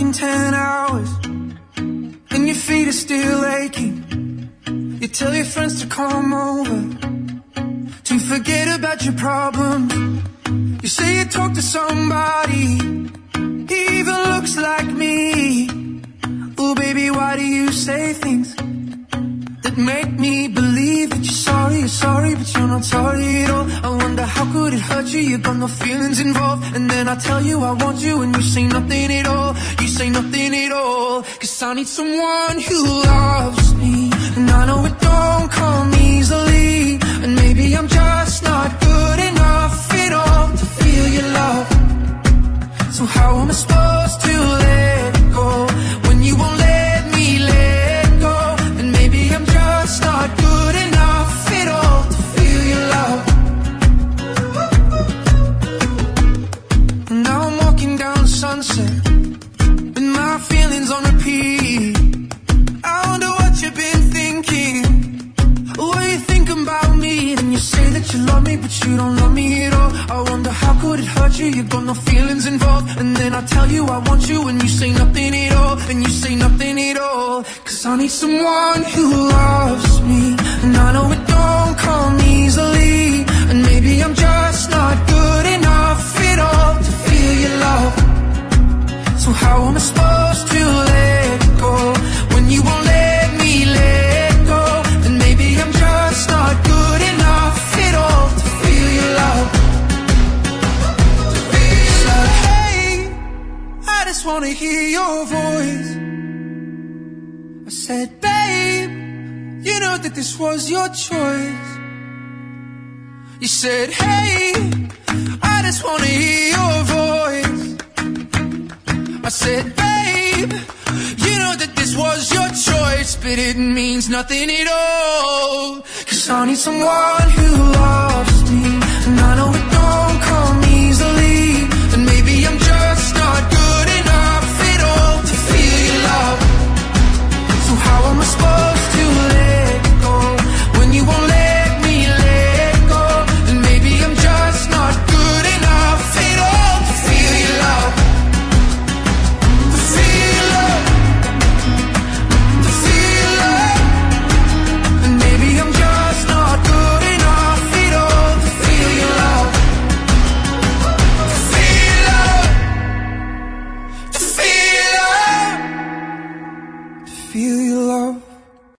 working 10 hours and your feet are still aching. You tell your friends to come over to forget about your problems. You say you talk to somebody, he even looks like me. Oh baby, why do you say things that make me believe that you're sorry, but you're not sorry at all? I wonder how could it hurt you, you got no feelings involved. And then I tell you I want you and you say nothing at all. You say nothing at all. Cause I need someone who loves me, and I know it don't come easily. And maybe I'm just not good enough at all to feel your love. So how am I supposed to let go when you won't let me let go? And maybe I'm just not good enough at all to feel your love. And now I'm walking down Sunset with my feelings on repeat. I wonder what you've been thinking. What you thinking about me? And you say that you love me, but you don't love me at all. I wonder how could it hurt you, you got no feelings involved. And then I tell you I want you and you say nothing at all. And you say nothing at all. Cause I need someone who loves me, and I know it don't come easily. And maybe I'm just not good enough at all to feel your love. So how am I supposed to let go when you won't let me let go? And maybe I'm just not good enough at all to feel your love. To feel like, hey, I just wanna hear your voice. I said, babe, you know that this was your choice. You said, hey, I just wanna hear your voice. I said, babe, you know that this was your choice, but it means nothing at all. Cause I need someone who loves me, and I know it don't come easily. And maybe I'm just not good enough at all to feel your love. So how am I supposed to let go when you won't let me let go? And maybe I'm just not good enough at all to feel your love. To feel love, to feel love. And maybe I'm just not good enough at all to feel your love. To feel love, to feel love, to feel your love.